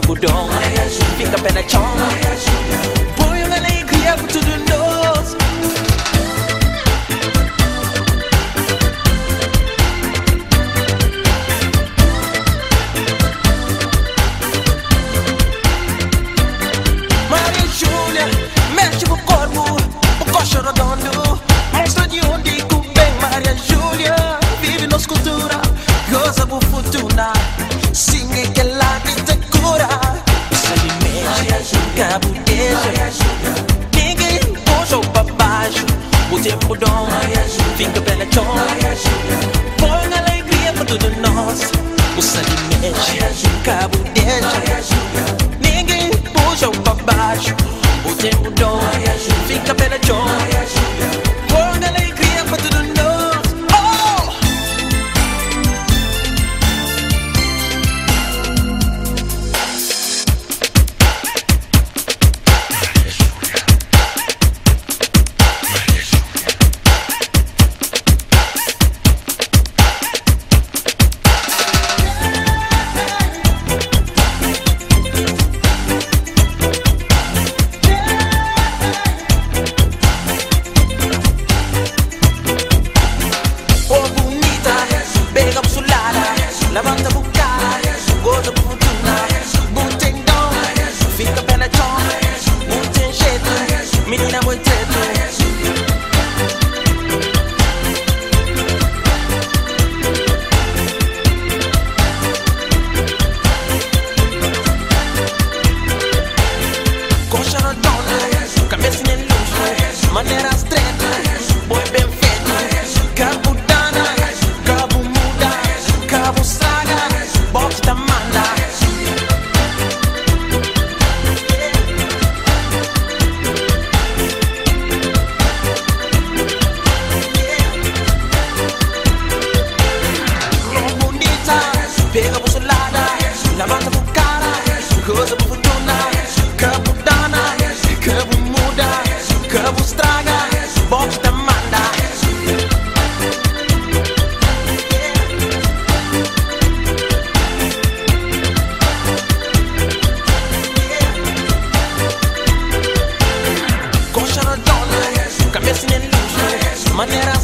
budong, fica pé na chão. Põe uma alegria por tudo nós. Maria Júlia, mexe o corpo, o coxo redondo. Mostra de onde bem Maria Júlia vive nossa cultura, goza por fortuna. Sim, é que lá te cura. Sabe mesmo, cabo deixa. Ninguém puxa pra baixo. O tempo dom, fica pé na chão. Põe alegria pra tudo nós. O sangue mexe, cabo deixa. Ninguém puxa pra baixo. O tempo dom, fica pé na chão. Põe alegria pra tudo nós. Levanta a boca, goza por fortuna. Não tem dom, fica pé na chão. Não tem jeito, menina muito treto. Coxa redonda, cabeça em luxo, maneiras tretas, boi bem feito. Cabo dana, cabo muda, cabo saga, box da manda. Bonita, pega por solada, levanta por cara, goza por fortuna. Cabo dana, cabo muda, cabo estraga, box da manda. Coxa redonda, cabeça em luxo, maneira